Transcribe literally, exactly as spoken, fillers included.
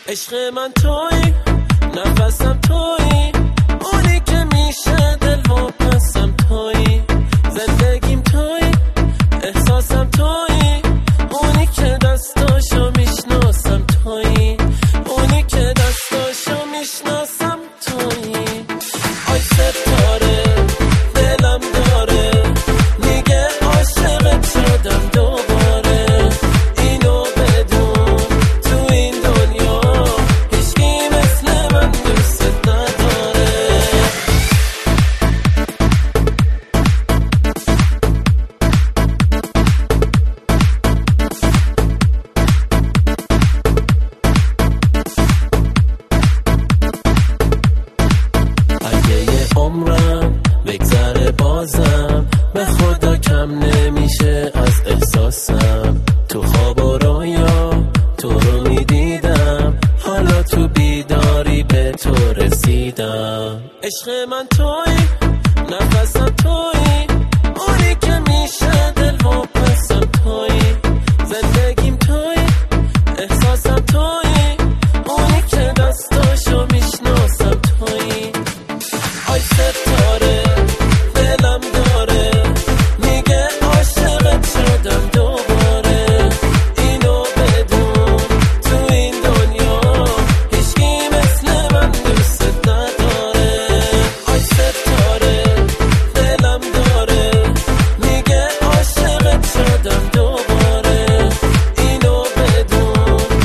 عشق من توی، نفسم توی، اونی که میشه دل واپسم توی، زندگیم توی، احساسم توی، اونی که دستاشو میشناسم توی، اونی که دستاشو میشناسم توی. آی ستاره دلم داره میگه عاشقت شدم دوباره، اینو بدون تو این دنیا هیچکی مثل من دوست نداره. اگه یه عمرم بگذره بازم به خدا کم نمیشه از احساسم، تو خواب و رویا تو رو میدیدم، حالا تو بیداری به تو رسیدم. عشق من توی،